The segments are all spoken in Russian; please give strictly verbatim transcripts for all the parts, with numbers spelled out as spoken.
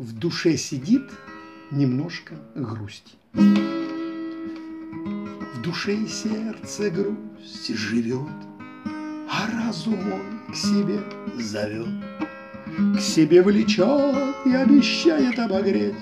В душе сидит немножко грусть. В душе и сердце грусть живет, а разум мой к себе зовет, к себе влечет и обещает обогреть.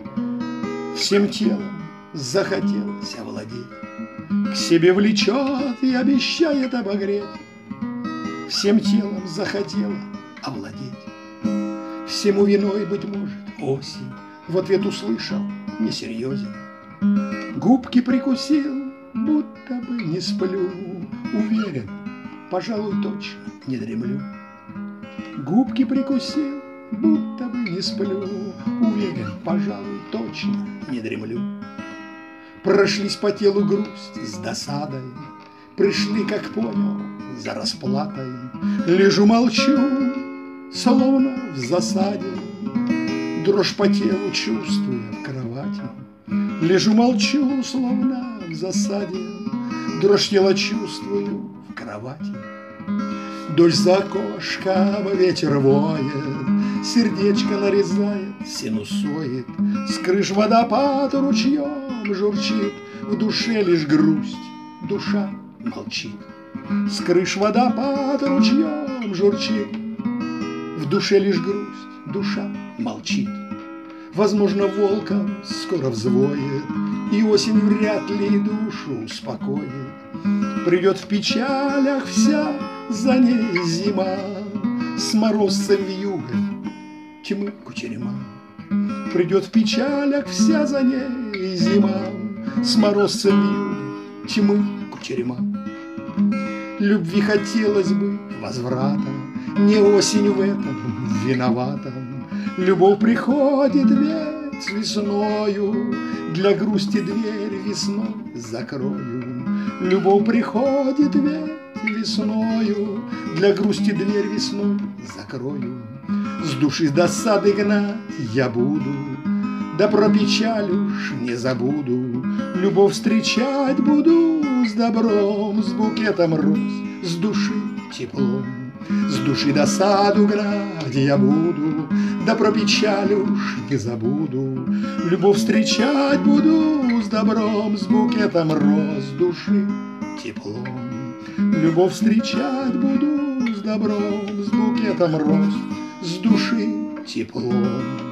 Всем телом захотелось овладеть, к себе влечет и обещает обогреть. Всем телом захотела овладеть. Всему виной, быть может, осень. В ответ услышал, несерьезен. Губки прикусил, будто бы не сплю. Уверен, пожалуй, точно не дремлю. Губки прикусил, будто бы не сплю. Уверен, пожалуй, точно не дремлю. Прошлись по телу грусть с досадой, пришли, как понял, за расплатой. Лежу, молчу, словно в засаде, дрожь по телу чувствуя в кровати. Лежу, молчу, словно в засаде, дрожь тела чувствую в кровати. Дождь за окошком, ветер воет, сердечко нарезает синусоид. С крыш водопад ручьем журчит, в душе лишь грусть, душа молчит. С крыш водопад ручьем журчит, в душе лишь грусть, душа молчит. Возможно, волком скоро взвоет, и осень вряд ли душу успокоит. Придет в печалях вся, за ней зима, с морозцем вьюгой тьмы кутерьма. Придет в печалях вся, за ней зима, с морозцем вьюгой тьмы кутерьма. Любви хотелось бы возврата, не осень в этом виновата. Любовь приходит ведь с весною, для грусти дверь весной закрою. Любовь приходит ведь весною, для грусти дверь весной закрою. С души досады гнать я буду, да про печаль уж не забуду. Любовь встречать буду с добром, с букетом роз, с души теплом. С души досаду гнать я буду, да про печаль уж не забуду. Любовь встречать буду с добром, с букетом роз, с души теплом. Любовь встречать буду с добром, с букетом роз, с души теплом.